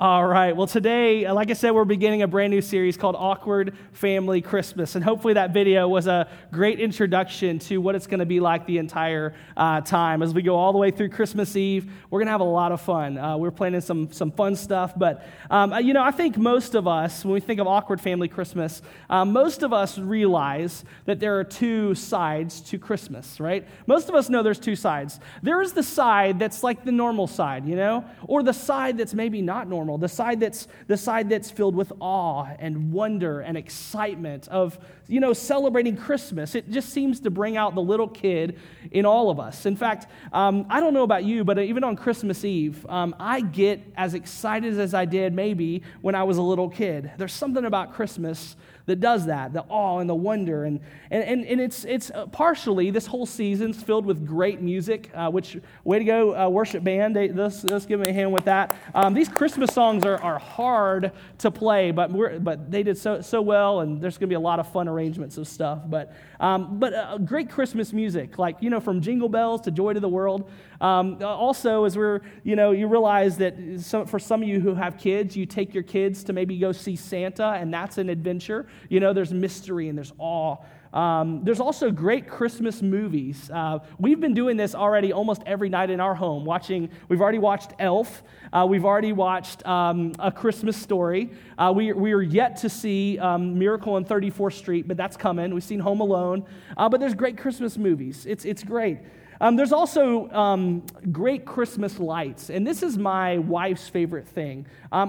All right. Well, today, like I said, we're beginning a brand new series called Awkward Family Christmas. And hopefully that video was a great introduction to what it's going to be like the entire time. As we go all the way through Christmas Eve, we're going to have a lot of fun. We're planning some fun stuff. But, I think most of us, when we think of Awkward Family Christmas, most of us realize that there are two sides to Christmas, right? Most of us know there's two sides. There is the side that's like the normal side, or the side that's maybe not normal. The side that's filled with awe and wonder and excitement of, celebrating Christmas. It just seems to bring out the little kid in all of us. In fact, I don't know about you, but even on Christmas Eve, I get as excited as I did maybe when I was a little kid. There's something about Christmas that does that, the awe and the wonder, and it's partially, this whole season's filled with great music, which, way to go, worship band, let's give them a hand with that. These Christmas songs are hard to play, but they did so well, and there's going to be a lot of fun arrangements of stuff, but great Christmas music, like, from Jingle Bells to Joy to the World. Also, as you realize that for some of you who have kids, you take your kids to maybe go see Santa, and that's an adventure. There's mystery and there's awe. There's also great Christmas movies. We've been doing this already almost every night in our home. We've already watched Elf. We've already watched A Christmas Story. We are yet to see Miracle on 34th Street, but that's coming. We've seen Home Alone. But there's great Christmas movies. It's great. There's also great Christmas lights, and this is my wife's favorite thing. I'm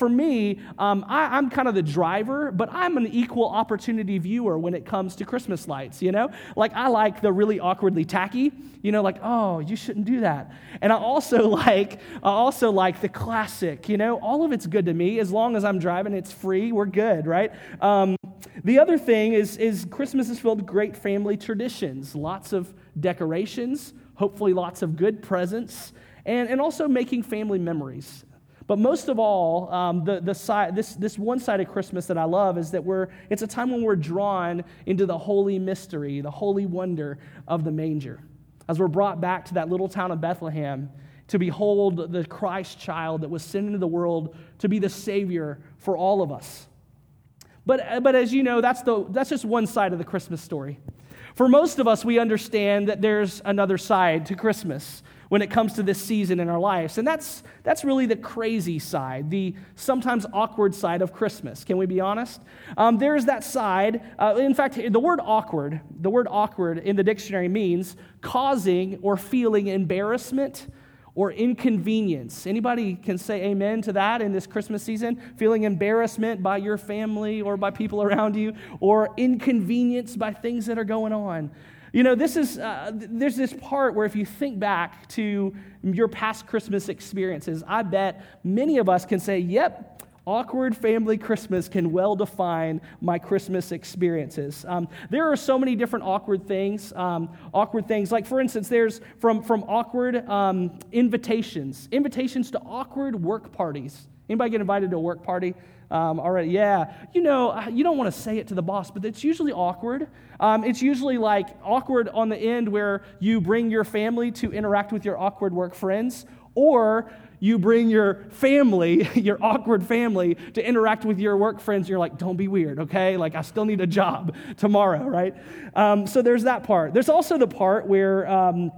kind of the driver, but I'm an equal opportunity viewer when it comes to Christmas lights, Like, I like the really awkwardly tacky, like, oh, you shouldn't do that. And I also like the classic, all of it's good to me. As long as I'm driving, it's free, we're good, right? The other thing is Christmas is filled with great family traditions, lots of decorations, hopefully lots of good presents, and also making family memories. But most of all, this one side of Christmas that I love is that it's a time when we're drawn into the holy mystery, the holy wonder of the manger. As we're brought back to that little town of Bethlehem to behold the Christ child that was sent into the world to be the Savior for all of us. But as you know, that's just one side of the Christmas story. For most of us, we understand that there's another side to Christmas when it comes to this season in our lives. And that's really the crazy side, the sometimes awkward side of Christmas. Can we be honest? There's that side. In fact, the word awkward in the dictionary means causing or feeling embarrassment or inconvenience. Anybody can say amen to that in this Christmas season? Feeling embarrassment by your family or by people around you, or inconvenience by things that are going on. There's this part where if you think back to your past Christmas experiences, I bet many of us can say, yep, awkward family Christmas can well define my Christmas experiences. There are so many different awkward things. Like, for instance, there's from awkward invitations to awkward work parties. Anybody get invited to a work party already? Yeah. You don't want to say it to the boss, but it's usually awkward. It's usually like awkward on the end where you bring your family to interact with your awkward work friends, or you bring your family, your awkward family, to interact with your work friends. You're like, don't be weird, okay? Like, I still need a job tomorrow, right? So there's that part. There's also the part where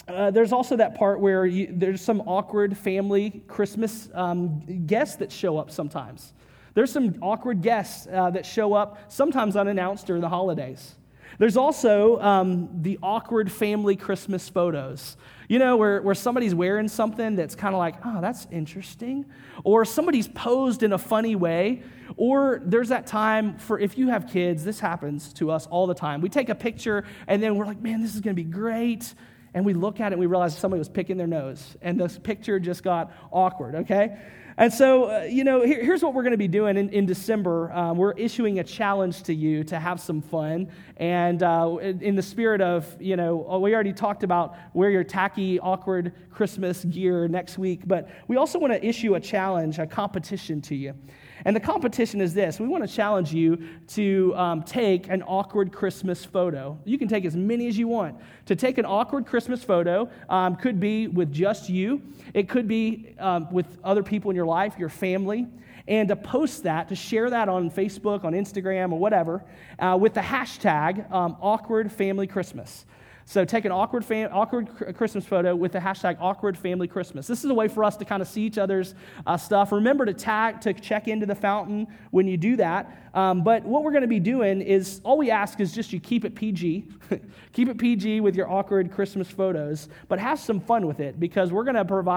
there's some awkward family Christmas guests that show up sometimes. There's some awkward guests that show up sometimes unannounced during the holidays. There's also the awkward family Christmas photos, where somebody's wearing something that's kind of like, oh, that's interesting, or somebody's posed in a funny way, or there's that time for, if you have kids, this happens to us all the time. We take a picture, and then we're like, man, this is going to be great, and we look at it, and we realize somebody was picking their nose, and this picture just got awkward, okay? And so, here's what we're going to be doing in December. We're issuing a challenge to you to have some fun. And in the spirit of, we already talked about wear your tacky, awkward Christmas gear next week. But we also want to issue a challenge, a competition to you. And the competition is this. We want to challenge you to take an awkward Christmas photo. You can take as many as you want. To take an awkward Christmas photo could be with just you. It could be with other people in your life, your family, and to post that, to share that on Facebook, on Instagram, or whatever, with the hashtag Awkward Family Christmas. So take an awkward Christmas photo with the hashtag Awkward Family Christmas. This is a way for us to kind of see each other's stuff. Remember to check into the fountain when you do that. But what we're going to be doing is, all we ask is just you keep it PG. Keep it PG with your awkward Christmas photos, but have some fun with it, because we're going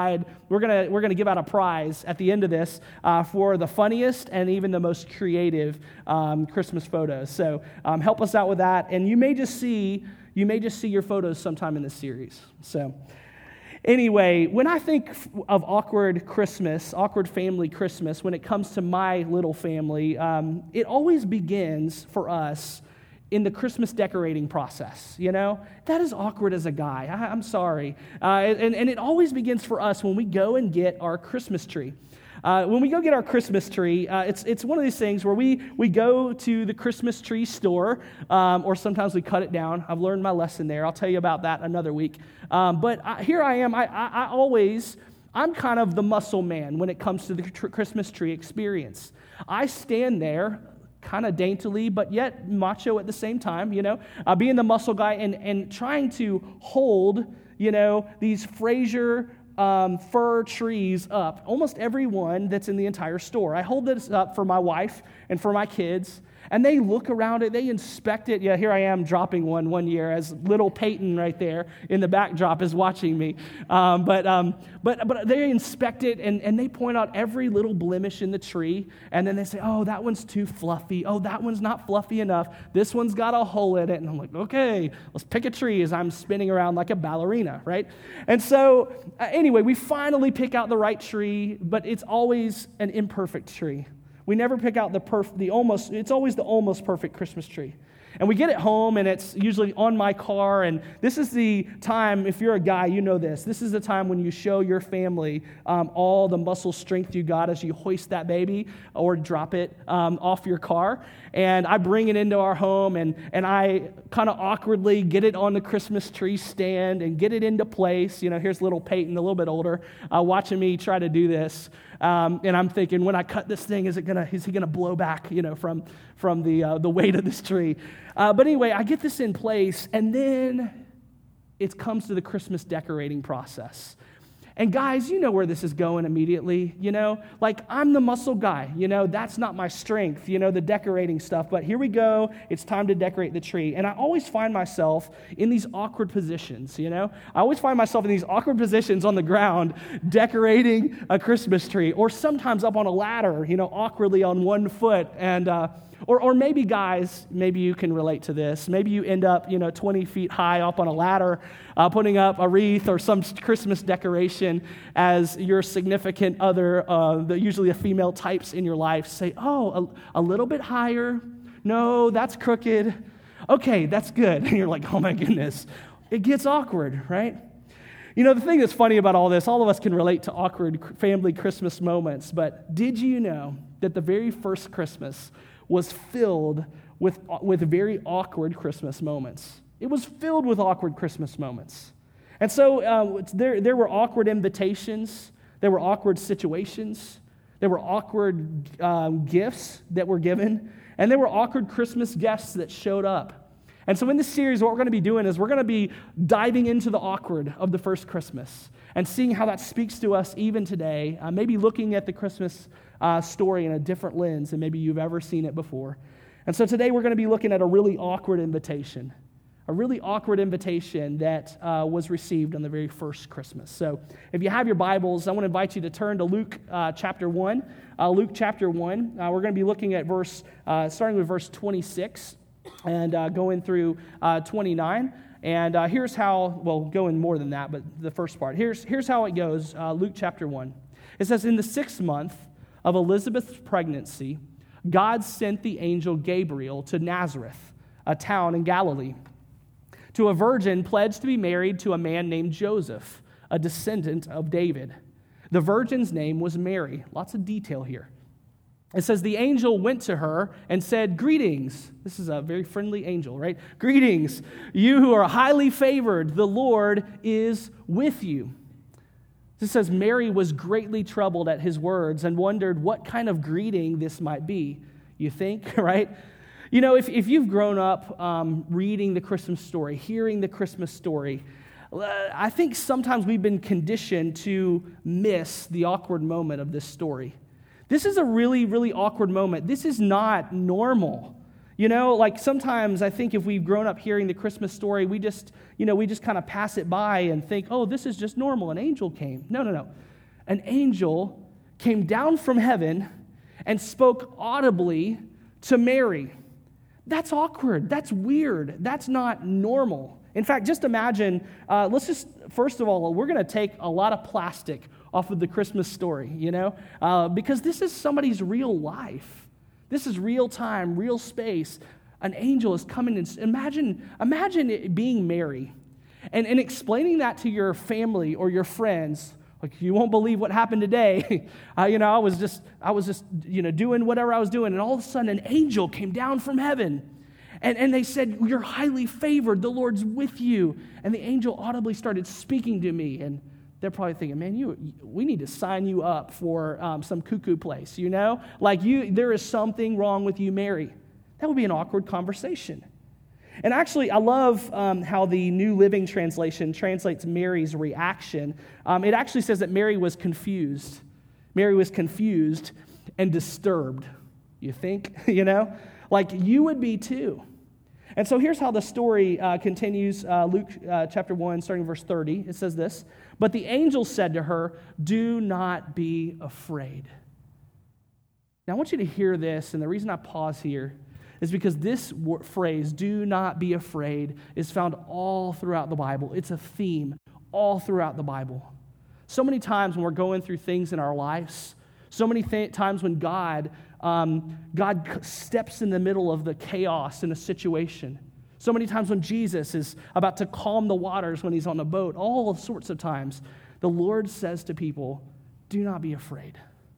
to give out a prize at the end of this for the funniest and even the most creative Christmas photos. So help us out with that, and you may just see your photos sometime in this series. So anyway, when I think of awkward family Christmas, when it comes to my little family, it always begins for us in the Christmas decorating process. That is awkward as a guy. I'm sorry. And it always begins for us when we go and get our Christmas tree. When we go get our Christmas tree, it's one of these things where we go to the Christmas tree store, or sometimes we cut it down. I've learned my lesson there. I'll tell you about that another week. But here I am. I'm kind of the muscle man when it comes to the Christmas tree experience. I stand there kind of daintily, but yet macho at the same time, being the muscle guy and trying to hold, these Fraser fir trees up, almost every one that's in the entire store. I hold this up for my wife and for my kids, and they look around it, they inspect it. Yeah, here I am dropping one year as little Peyton right there in the backdrop is watching me. But they inspect it, and they point out every little blemish in the tree, and then they say, oh, that one's too fluffy. Oh, that one's not fluffy enough. This one's got a hole in it. And I'm like, okay, let's pick a tree as I'm spinning around like a ballerina, right? And so anyway, we finally pick out the right tree, but it's always an imperfect tree. We never pick out it's always the almost perfect Christmas tree. And we get it home, and it's usually on my car, and this is the time, if you're a guy, you know this is the time when you show your family all the muscle strength you got as you hoist that baby or drop it off your car. And I bring it into our home, and I kind of awkwardly get it on the Christmas tree stand and get it into place. Here's little Peyton, a little bit older, watching me try to do this. And I'm thinking, when I cut this thing, is he gonna blow back, from the weight of this tree? But anyway, I get this in place, and then it comes to the Christmas decorating process. And guys, you know where this is going immediately, Like, I'm the muscle guy, that's not my strength, the decorating stuff. But here we go, it's time to decorate the tree. And I always find myself in these awkward positions, I always find myself in these awkward positions on the ground decorating a Christmas tree, or sometimes up on a ladder, awkwardly on one foot. And or maybe, guys, maybe you can relate to this. Maybe you end up, 20 feet high up on a ladder, putting up a wreath or some Christmas decoration as your significant other, usually the female types in your life, say, oh, a little bit higher. No, that's crooked. Okay, that's good. And you're like, oh my goodness. It gets awkward, right? The thing that's funny about all this, all of us can relate to awkward family Christmas moments, but did you know that the very first Christmas was filled with very awkward Christmas moments? It was filled with awkward Christmas moments. And so there were awkward invitations, there were awkward situations, there were awkward gifts that were given, and there were awkward Christmas guests that showed up. And so in this series, what we're going to be doing is we're going to be diving into the awkward of the first Christmas and seeing how that speaks to us even today, maybe looking at the Christmas story in a different lens than maybe you've ever seen it before. And so today we're going to be looking at a really awkward invitation that was received on the very first Christmas. So if you have your Bibles, I want to invite you to turn to Luke chapter 1. Luke chapter 1, we're going to be looking at starting with verse 26 and going through 29. And here's how, going more than that, but the first part. Here's how it goes, Luke chapter 1. It says, in the 6th month of Elizabeth's pregnancy, God sent the angel Gabriel to Nazareth, a town in Galilee, to a virgin pledged to be married to a man named Joseph, a descendant of David. The virgin's name was Mary. Lots of detail here. It says, the angel went to her and said, greetings. This is a very friendly angel, right? Greetings, you who are highly favored, the Lord is with you. This says, Mary was greatly troubled at his words and wondered what kind of greeting this might be. You think, right? You know, if you've grown up reading the Christmas story, hearing the Christmas story, I think sometimes we've been conditioned to miss the awkward moment of this story. This is a really, really awkward moment. This is not normal. You know, like sometimes I think if we've grown up hearing the Christmas story, we just kind of pass it by and think, oh, this is just normal. An angel came. No. An angel came down from heaven and spoke audibly to Mary. That's awkward. That's weird. That's not normal. In fact, just imagine, first of all, we're going to take a lot of plastic off of the Christmas story, because this is somebody's real life. This is real time, real space. An angel is coming and imagine it being Mary and explaining that to your family or your friends. Like, you won't believe what happened today. I was just doing whatever I was doing, and all of a sudden an angel came down from heaven. And they said, you're highly favored, the Lord's with you. And the angel audibly started speaking to me. And they're probably thinking, man, we need to sign you up for some cuckoo place, there is something wrong with you, Mary. That would be an awkward conversation. And actually, I love how the New Living Translation translates Mary's reaction. It actually says that Mary was confused. Mary was confused and disturbed. You think, like you would be too. And so here's how the story continues. Luke chapter 1, starting verse 30. It says this, but the angel said to her, do not be afraid. Now I want you to hear this, and the reason I pause here is because this phrase, do not be afraid, is found all throughout the Bible. It's a theme all throughout the Bible. So many times when we're going through things in our lives, so many times when God steps in the middle of the chaos in a situation. So many times when Jesus is about to calm the waters when he's on a boat, all sorts of times, the Lord says to people, do not be afraid.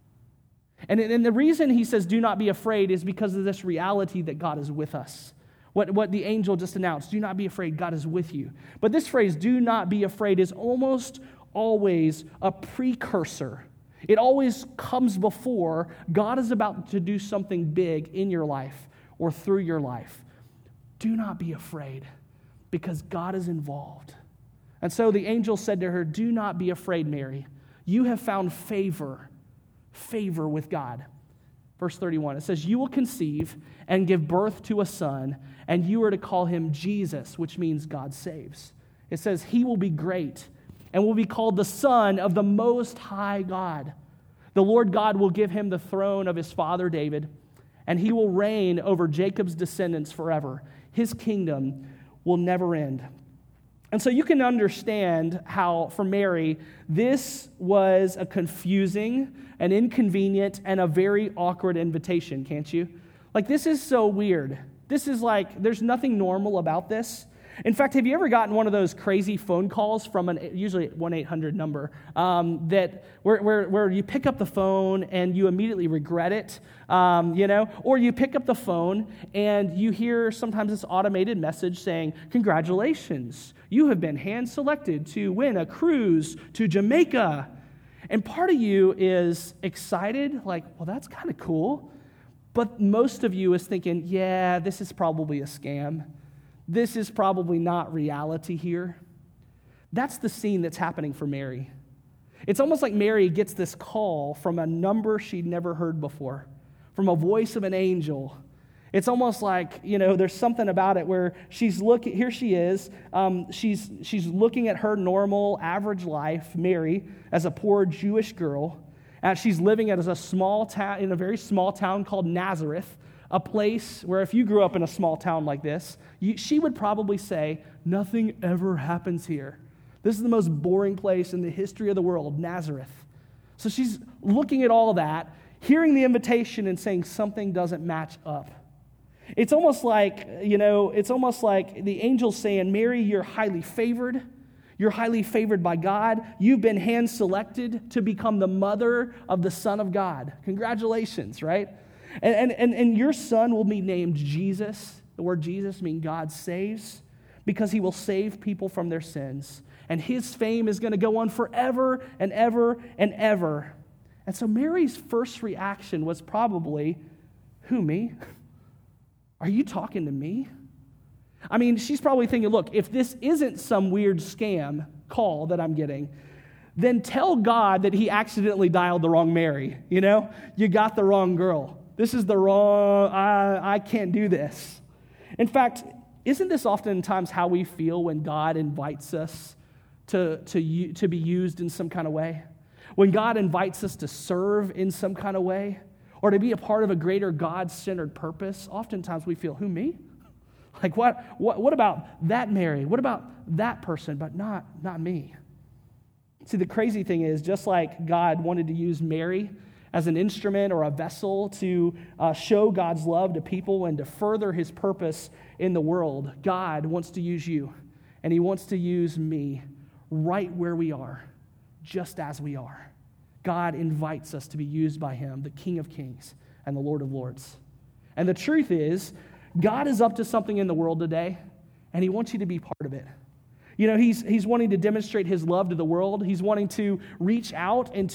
And the reason he says do not be afraid is because of this reality that God is with us. What the angel just announced, do not be afraid, God is with you. But this phrase, do not be afraid, is almost always a precursor. It always comes before God is about to do something big in your life or through your life. Do not be afraid because God is involved. And so the angel said to her, do not be afraid, Mary. You have found favor with God. Verse 31, it says, you will conceive and give birth to a son, and you are to call him Jesus, which means God saves. It says, he will be great and will be called the Son of the Most High God. The Lord God will give him the throne of his father David, and he will reign over Jacob's descendants forever. His kingdom will never end. And so you can understand how, for Mary, this was a confusing, an inconvenient, and a very awkward invitation, can't you? Like, this is so weird. This is like, there's nothing normal about this. In fact, have you ever gotten one of those crazy phone calls from usually 1-800 number where you pick up the phone and you immediately regret it, or you pick up the phone and you hear sometimes this automated message saying, congratulations, you have been hand-selected to win a cruise to Jamaica. And part of you is excited, like, well, that's kind of cool. But most of you is thinking, yeah, this is probably a scam. This is probably not reality here. That's the scene that's happening for Mary. It's almost like Mary gets this call from a number she'd never heard before, from a voice of an angel. It's almost like, there's something about it where she's looking, here she is, she's looking at her normal, average life, Mary, as a poor Jewish girl. She's living as a small town, in a very small town called Nazareth, a place where if you grew up in a small town like this, she would probably say, nothing ever happens here. This is the most boring place in the history of the world, Nazareth. So she's looking at all that, hearing the invitation and saying something doesn't match up. It's almost like, the angel saying, Mary, you're highly favored. You're highly favored by God. You've been hand-selected to become the mother of the Son of God. Congratulations, right? And your son will be named Jesus. The word Jesus means God saves, because he will save people from their sins. And his fame is going to go on forever and ever and ever. And so Mary's first reaction was probably, who, me? Are you talking to me? I mean, she's probably thinking, look, if this isn't some weird scam call that I'm getting, then tell God that he accidentally dialed the wrong Mary, you know? You got the wrong girl. This is the wrong, I can't do this. In fact, isn't this oftentimes how we feel when God invites us to be used in some kind of way? When God invites us to serve in some kind of way, or to be a part of a greater God-centered purpose, oftentimes we feel, who, me? Like, what about that Mary? What about that person, but not me? See, the crazy thing is, just like God wanted to use Mary as an instrument or a vessel to show God's love to people and to further his purpose in the world, God wants to use you, and he wants to use me right where we are, just as we are. God invites us to be used by him, the King of Kings and the Lord of Lords. And the truth is, God is up to something in the world today, and he wants you to be part of it. You know, he's wanting to demonstrate his love to the world. He's wanting to reach out and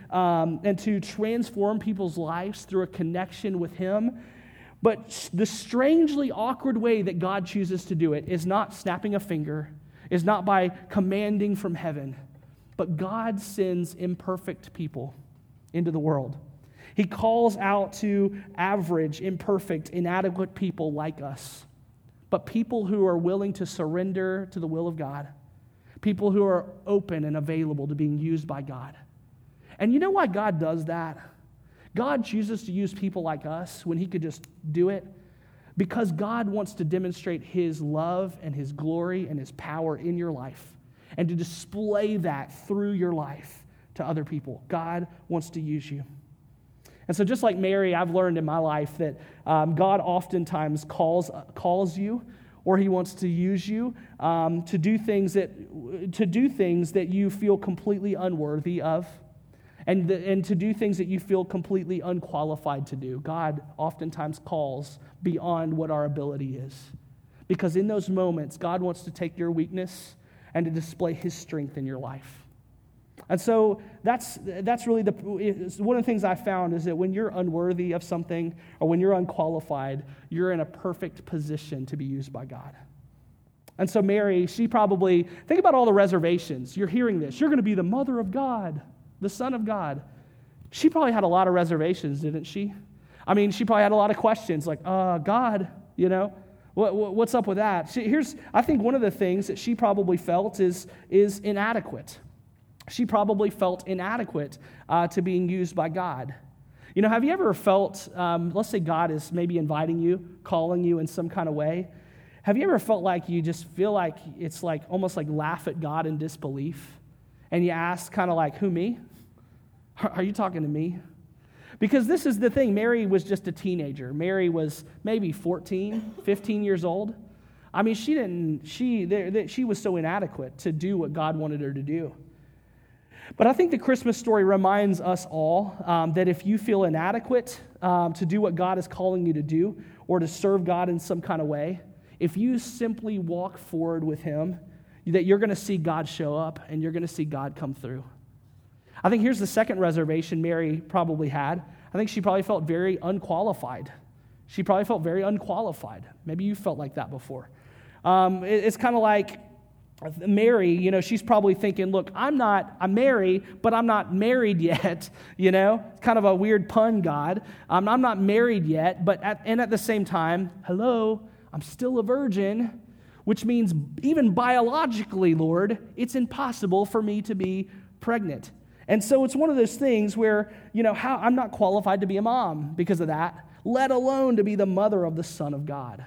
to transform people's lives through a connection with him. But the strangely awkward way that God chooses to do it is not snapping a finger, is not by commanding from heaven, but God sends imperfect people into the world. He calls out to average, imperfect, inadequate people like us, but people who are willing to surrender to the will of God, people who are open and available to being used by God. And you know why God does that? God chooses to use people like us when he could just do it, because God wants to demonstrate his love and his glory and his power in your life, and to display that through your life to other people. God wants to use you. And so just like Mary, I've learned in my life that God oftentimes calls you, or he wants to use you to do things that you feel completely unworthy of, and to do things that you feel completely unqualified to do. God oftentimes calls beyond what our ability is, because in those moments, God wants to take your weakness and to display his strength in your life. And so that's really one of the things I found is that when you're unworthy of something, or when you're unqualified, you're in a perfect position to be used by God. And so Mary, she probably, think about all the reservations. You're hearing this. You're going to be the mother of God, the Son of God. She probably had a lot of reservations, didn't she? I mean, she probably had a lot of questions like, God, you know, what's up with that? I think one of the things that she probably felt is inadequate. She probably felt inadequate to being used by God. You know, have you ever felt, let's say God is maybe inviting you, calling you in some kind of way. Have you ever felt like you just feel like it's like almost like laugh at God in disbelief? And you ask kind of like, who, me? Are you talking to me? Because this is the thing. Mary was just a teenager. Mary was maybe 14, 15 years old. I mean, she was so inadequate to do what God wanted her to do. But I think the Christmas story reminds us all that if you feel inadequate to do what God is calling you to do, or to serve God in some kind of way, if you simply walk forward with him, that you're going to see God show up and you're going to see God come through. I think here's the second reservation Mary probably had. I think she probably felt very unqualified. She probably felt very unqualified. Maybe you felt like that before. It's kind of like Mary, you know, she's probably thinking, look, I'm Mary, but I'm not married yet, you know? It's kind of a weird pun, God. I'm not married yet, but at the same time, hello, I'm still a virgin, which means even biologically, Lord, it's impossible for me to be pregnant. And so it's one of those things where, you know, I'm not qualified to be a mom because of that, let alone to be the mother of the Son of God.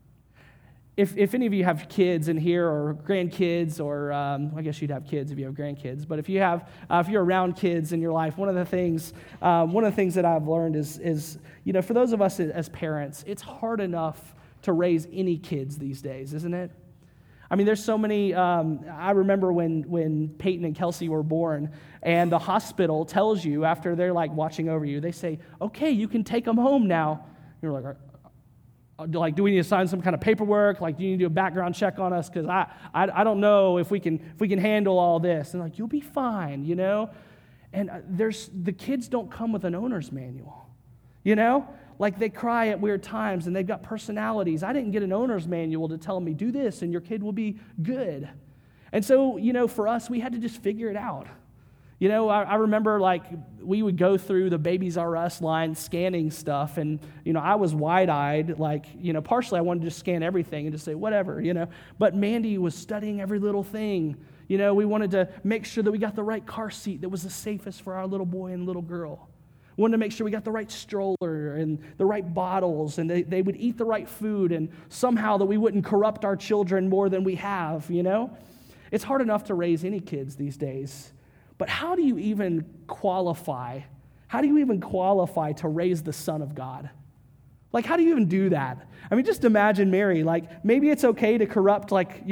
If any of you have kids in here, or grandkids, or I guess you'd have kids if you have grandkids, but if you're around kids in your life, one of the things that I've learned is, you know, for those of us as parents, it's hard enough to raise any kids these days, isn't it? I mean, there's so many, I remember when Peyton and Kelsey were born, and the hospital tells you, after they're like watching over you, they say, okay, you can take them home now. You're like, do we need to sign some kind of paperwork? Like, do you need to do a background check on us? Because I don't know if we can handle all this. And like, you'll be fine, you know? And the kids don't come with an owner's manual, you know? Like, they cry at weird times, and they've got personalities. I didn't get an owner's manual to tell me, do this, and your kid will be good. And so, you know, for us, we had to just figure it out. You know, I remember, like, we would go through the Babies R Us line scanning stuff, and, you know, I was wide-eyed. Like, you know, partially I wanted to just scan everything and just say, whatever, you know. But Mandy was studying every little thing. You know, we wanted to make sure that we got the right car seat that was the safest for our little boy and little girl. We wanted to make sure we got the right stroller and the right bottles, and they would eat the right food, and somehow that we wouldn't corrupt our children more than we have, you know? It's hard enough to raise any kids these days. But how do you even qualify? How do you even qualify to raise the Son of God? Like, how do you even do that? I mean, just imagine Mary. Like, maybe it's okay to corrupt,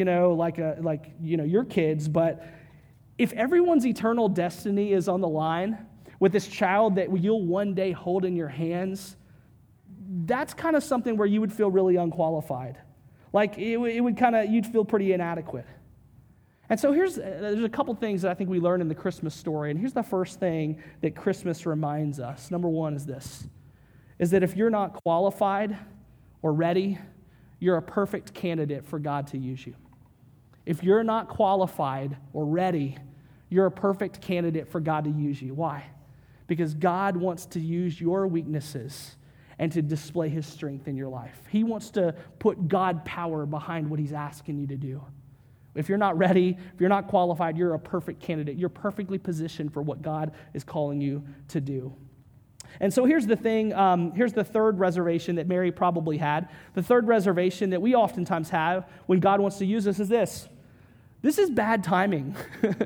your kids, but if everyone's eternal destiny is on the line with this child that you'll one day hold in your hands, that's kind of something where you would feel really unqualified. Like, you'd feel pretty inadequate. And so there's a couple things that I think we learn in the Christmas story, and here's the first thing that Christmas reminds us. Number one is this, is that if you're not qualified or ready, you're a perfect candidate for God to use you. If you're not qualified or ready, you're a perfect candidate for God to use you. Why? Because God wants to use your weaknesses and to display His strength in your life. He wants to put God power behind what He's asking you to do. If you're not ready, if you're not qualified, you're a perfect candidate. You're perfectly positioned for what God is calling you to do. And so here's the thing, here's the third reservation that Mary probably had. The third reservation that we oftentimes have when God wants to use us is this. This is bad timing.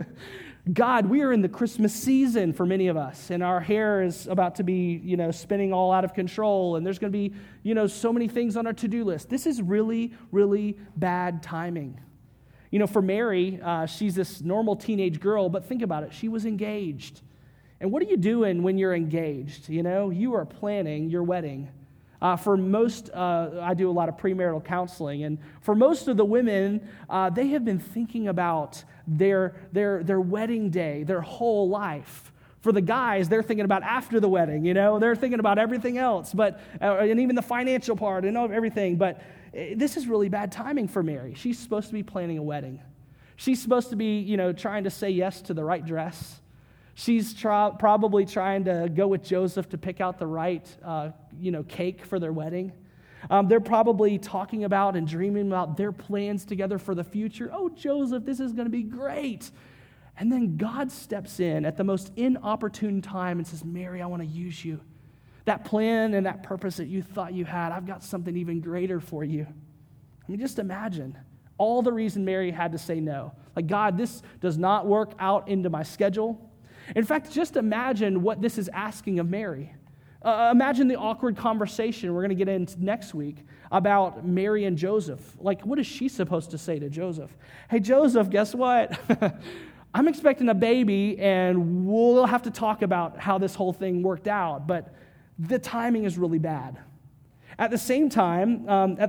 God, we are in the Christmas season for many of us, and our hair is about to be, spinning all out of control, and there's going to be, so many things on our to-do list. This is really, really bad timing. For Mary, she's this normal teenage girl, but think about it. She was engaged. And what are you doing when you're engaged? You are planning your wedding. For most, I do a lot of premarital counseling, and for most of the women, they have been thinking about their wedding day, their whole life. For the guys, they're thinking about after the wedding, they're thinking about everything else, and even the financial part and everything. But this is really bad timing for Mary. She's supposed to be planning a wedding. She's supposed to be, trying to say yes to the right dress. She's probably trying to go with Joseph to pick out the right, cake for their wedding. They're probably talking about and dreaming about their plans together for the future. Oh, Joseph, this is going to be great. And then God steps in at the most inopportune time and says, Mary, I want to use you. That plan and that purpose that you thought you had, I've got something even greater for you. I mean, just imagine all the reason Mary had to say no. Like, God, this does not work out into my schedule. In fact, just imagine what this is asking of Mary. Imagine the awkward conversation we're going to get into next week about Mary and Joseph. Like, what is she supposed to say to Joseph? Hey, Joseph, guess what? I'm expecting a baby, and we'll have to talk about how this whole thing worked out, but the timing is really bad. At the same time,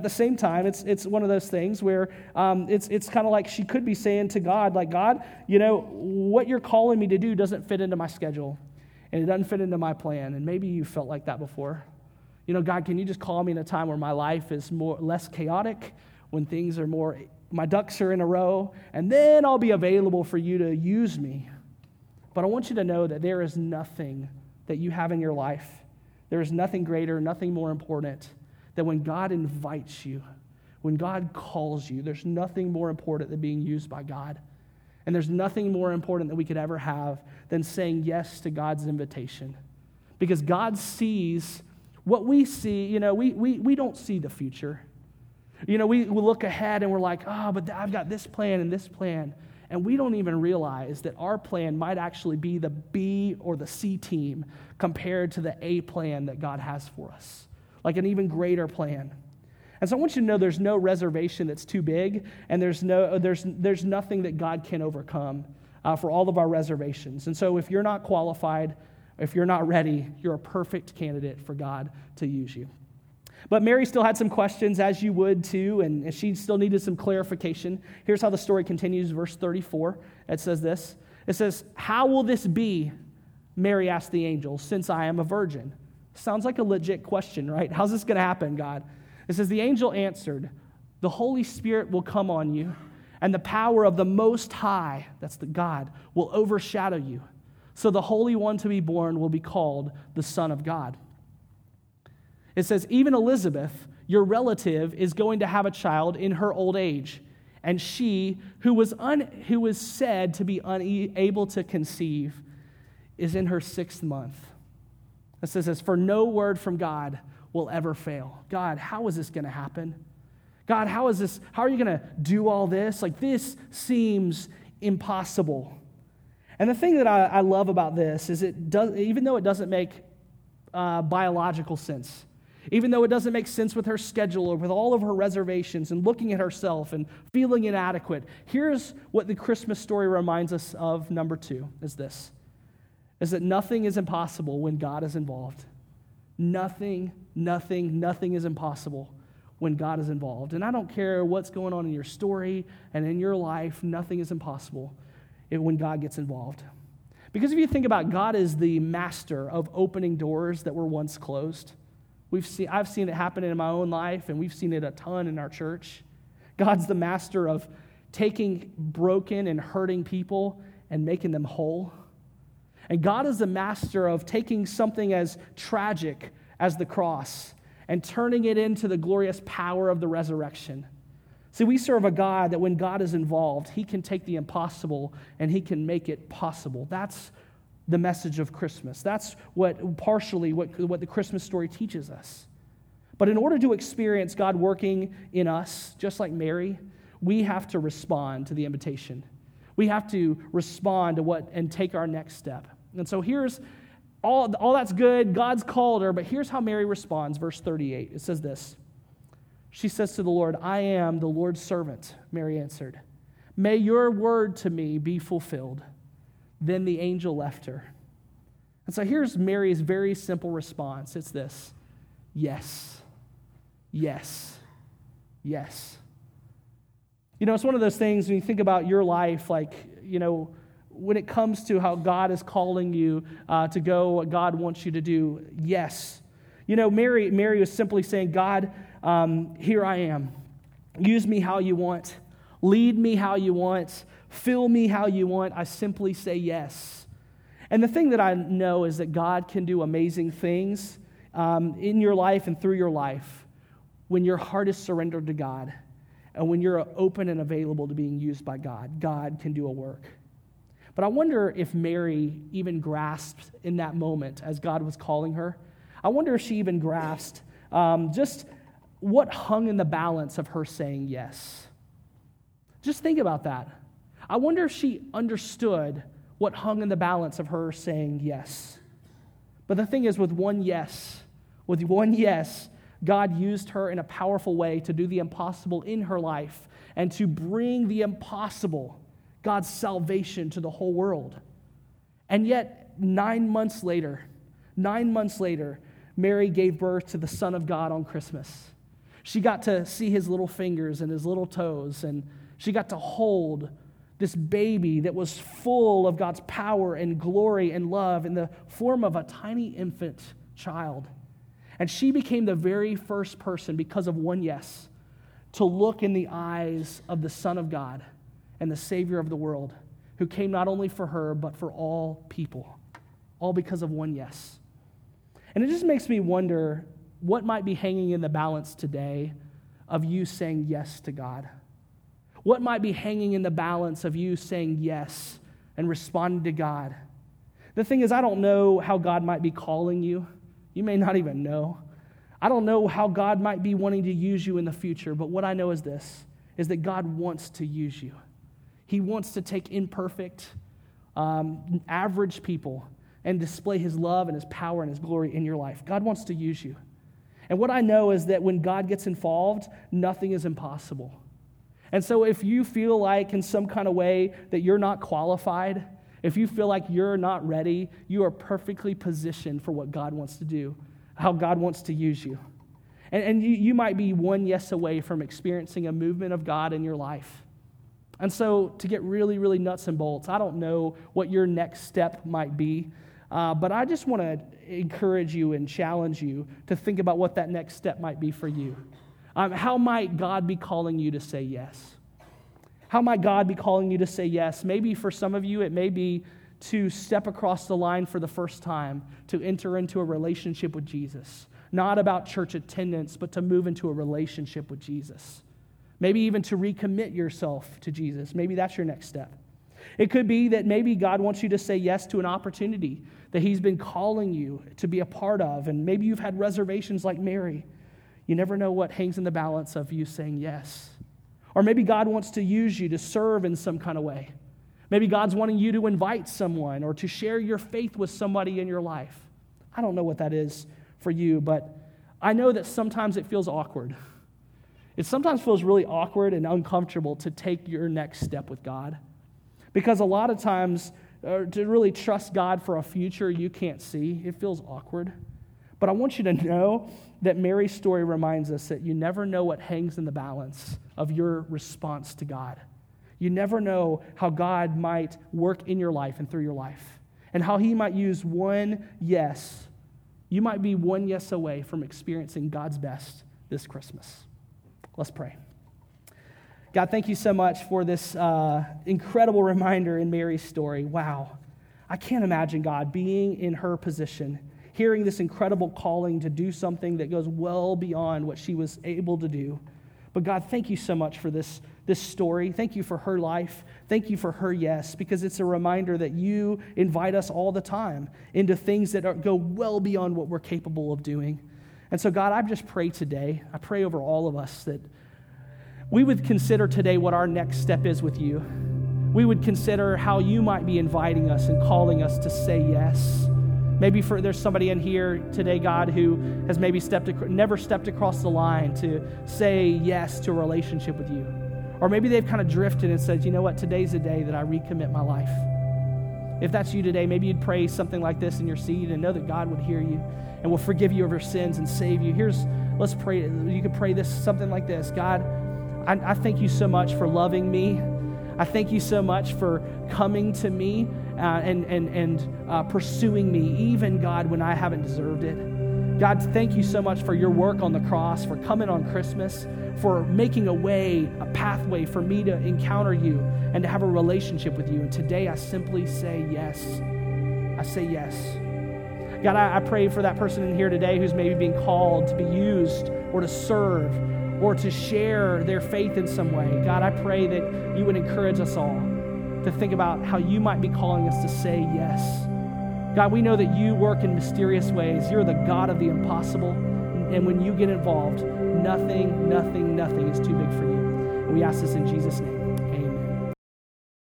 it's one of those things where it's kind of like she could be saying to God, like, God, what you're calling me to do doesn't fit into my schedule, and it doesn't fit into my plan. And maybe you felt like that before. God, can you just call me in a time where my life is less chaotic, when things are more, my ducks are in a row, and then I'll be available for you to use me. But I want you to know that there is nothing that you have in your life. There is nothing greater, nothing more important than when God invites you, when God calls you. There's nothing more important than being used by God. And there's nothing more important that we could ever have than saying yes to God's invitation. Because God sees what we see. We don't see the future. We look ahead and we're like, but I've got this plan and this plan. And we don't even realize that our plan might actually be the B or the C team compared to the A plan that God has for us, like an even greater plan. And so I want you to know there's no reservation that's too big, and there's nothing that God can overcome for all of our reservations. And so if you're not qualified, if you're not ready, you're a perfect candidate for God to use you. But Mary still had some questions, as you would too, and she still needed some clarification. Here's how the story continues, verse 34. It says this. It says, "How will this be?" Mary asked the angel, "since I am a virgin." Sounds like a legit question, right? How's this going to happen, God? It says, the angel answered, "The Holy Spirit will come on you, and the power of the Most High," that's the God, "will overshadow you. So the Holy One to be born will be called the Son of God." It says, "Even Elizabeth, your relative, is going to have a child in her old age, and she, who was said to be unable to conceive, is in her 6th month." It says this, "For no word from God will ever fail." God, how is this going to happen? God, how are you going to do all this? Like, this seems impossible. And the thing that I love about this is even though it doesn't make biological sense, even though it doesn't make sense with her schedule or with all of her reservations and looking at herself and feeling inadequate, here's what the Christmas story reminds us of, number 2, is that nothing is impossible when God is involved. Nothing is impossible when God is involved. And I don't care what's going on in your story and in your life, nothing is impossible when God gets involved. Because if you think about it, God is the master of opening doors that were once closed. I've seen it happen in my own life, and we've seen it a ton in our church. God's the master of taking broken and hurting people and making them whole. And God is the master of taking something as tragic as the cross and turning it into the glorious power of the resurrection. See, we serve a God that when God is involved, he can take the impossible and he can make it possible. That's the message of Christmas. That's what the Christmas story teaches us. But in order to experience God working in us, just like Mary, we have to respond to the invitation. We have to respond to and take our next step. And so here's all that's good. God's called her, but here's how Mary responds, verse 38. It says this. She says to the Lord, "I am the Lord's servant," Mary answered. "May your word to me be fulfilled." Then the angel left her. And so here's Mary's very simple response. It's this: yes, yes, yes. You know, it's one of those things when you think about your life, like, you know, when it comes to how God is calling you to go, what God wants you to do, yes. You know, Mary was simply saying, "God, here I am. Use me how you want. Lead me how you want. Fill me how you want." I simply say yes. And the thing that I know is that God can do amazing things in your life and through your life when your heart is surrendered to God and when you're open and available to being used by God. God can do a work. But I wonder if Mary even grasped in that moment as God was calling her. I wonder if she even grasped just what hung in the balance of her saying yes. Just think about that. I wonder if she understood what hung in the balance of her saying yes. But the thing is, with one yes, God used her in a powerful way to do the impossible in her life and to bring the impossible, God's salvation, to the whole world. And yet, 9 months later, Mary gave birth to the Son of God on Christmas. She got to see his little fingers and his little toes, and she got to hold this baby that was full of God's power and glory and love in the form of a tiny infant child. And she became the very first person, because of one yes, to look in the eyes of the Son of God and the Savior of the world, who came not only for her, but for all people, all because of one yes. And it just makes me wonder what might be hanging in the balance today of you saying yes to God. What might be hanging in the balance of you saying yes and responding to God? The thing is, I don't know how God might be calling you. You may not even know. I don't know how God might be wanting to use you in the future, but what I know is this, is that God wants to use you. He wants to take imperfect, average people and display his love and his power and his glory in your life. God wants to use you. And what I know is that when God gets involved, nothing is impossible. And so if you feel like in some kind of way that you're not qualified, if you feel like you're not ready, you are perfectly positioned for what God wants to do, how God wants to use you. And you might be one yes away from experiencing a movement of God in your life. And so to get really, really nuts and bolts, I don't know what your next step might be, but I just want to encourage you and challenge you to think about what that next step might be for you. How might God be calling you to say yes? How might God be calling you to say yes? Maybe for some of you, it may be to step across the line for the first time, to enter into a relationship with Jesus. Not about church attendance, but to move into a relationship with Jesus. Maybe even to recommit yourself to Jesus. Maybe that's your next step. It could be that maybe God wants you to say yes to an opportunity that He's been calling you to be a part of, and maybe you've had reservations like Mary. You never know what hangs in the balance of you saying yes. Or maybe God wants to use you to serve in some kind of way. Maybe God's wanting you to invite someone or to share your faith with somebody in your life. I don't know what that is for you, but I know that sometimes it feels awkward. It sometimes feels really awkward and uncomfortable to take your next step with God. Because a lot of times, to really trust God for a future you can't see, it feels awkward. But I want you to know that Mary's story reminds us that you never know what hangs in the balance of your response to God. You never know how God might work in your life and through your life, and how He might use one yes. You might be one yes away from experiencing God's best this Christmas. Let's pray. God, thank you so much for this incredible reminder in Mary's story. Wow. I can't imagine, God, being in her position, hearing this incredible calling to do something that goes well beyond what she was able to do. But God, thank you so much for this story. Thank you for her life. Thank you for her yes, because it's a reminder that you invite us all the time into things that go well beyond what we're capable of doing. And so, God, I just pray today, I pray over all of us that we would consider today what our next step is with you. We would consider how you might be inviting us and calling us to say yes. Maybe there's somebody in here today, God, who has maybe never stepped across the line to say yes to a relationship with you. Or maybe they've kind of drifted and said, you know what, today's the day that I recommit my life. If that's you today, maybe you'd pray something like this in your seat and know that God would hear you and will forgive you of your sins and save you. Let's pray. You could pray something like this. God, I thank you so much for loving me. I thank you so much for coming to me and pursuing me, even, God, when I haven't deserved it. God, thank you so much for your work on the cross, for coming on Christmas, for making a pathway for me to encounter you and to have a relationship with you. And today I simply say yes. I say yes. God, I pray for that person in here today who's maybe being called to be used or to serve or to share their faith in some way. God, I pray that you would encourage us all to think about how you might be calling us to say yes. God, we know that you work in mysterious ways. You're the God of the impossible. And when you get involved, nothing is too big for you. And we ask this in Jesus' name.